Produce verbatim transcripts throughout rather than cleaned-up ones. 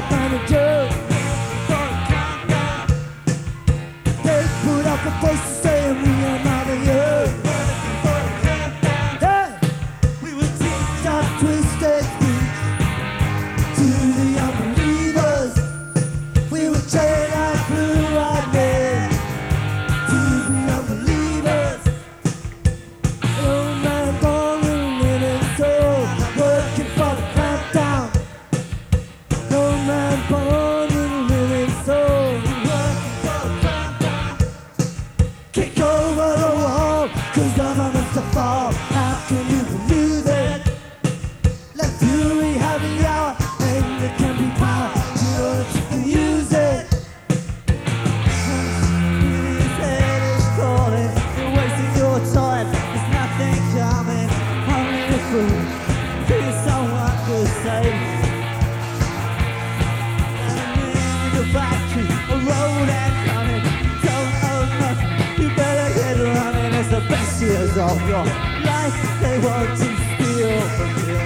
find a joke. They put up a poster saying we are not of you. Hey, we would teach our twisted speech to the unbelievers. We would train our blue-eyed men to the unbelievers. No man born with a living soul, working for the crackdown. No man born with a living soul, working for the crackdown. Kick over the wall, cause governments to fall. How can you believe it? Let fury have the hour, and it can be power. You know that you can use it. His head is calling, you're wasting your time. There's nothing coming, only a fool. Feel someone could save. And in the factory, a road and coming. Don't owe nothing, you better get running. It's the best years of your life they want to steal from you.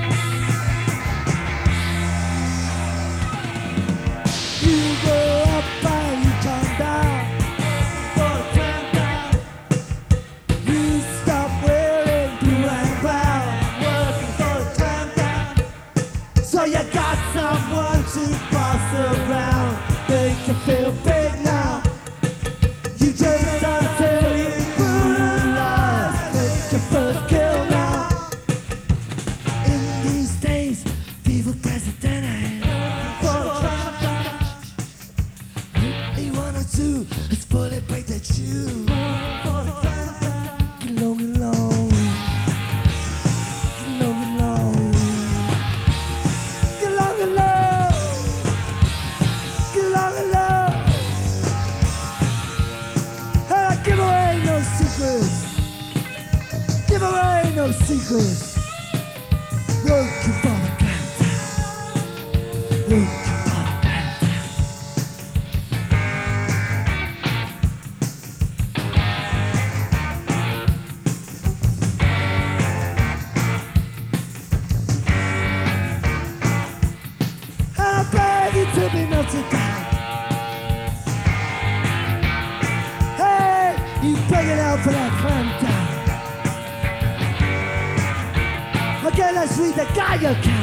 You go up and you come down for the countdown. You stop wearing blue and brown, working for the countdown. So you got someone to boss around, make you feel big now. You just until you brutalize, make your first kill now. In these days, evil president ain't for the countdown. He wanted to, it's fully break that you. Get low, get low. Get low, get low. Get low, get low. Get low, get low. Hey, give away no secrets. Give away no secrets. Working for the countdown. Working for the I beg you to be melted down. Hey, you begging out for that clamp down. Okay, let's read the Geiger count.